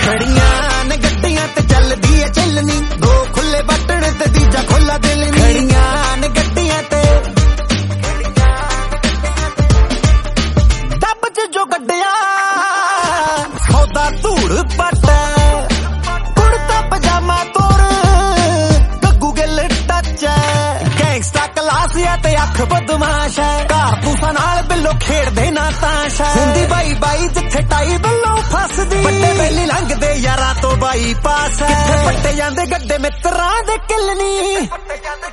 खड़ियां ने गड्डियां ते चलदी है चलनी, दो खुले बटन ते तीजा खुला दिल नी। खड़ियां ने गड्डियां ते डब च जो गड्डिया सौदा धूड़ पट, कुर्ता पजामा तोर Gaggu Gill touch. Gangsta class या ते अख बदमाश है, कारतूसा नाल बिल्लो खेड़दे ना ताश है। हुंदी बाई बाई जिथे टाई बिल्लो फसदी, बड़े बेली लंघदे यारां तो बाई पास है। किथे पट्टे जांदे गड्डे मित्रां दे किलनी।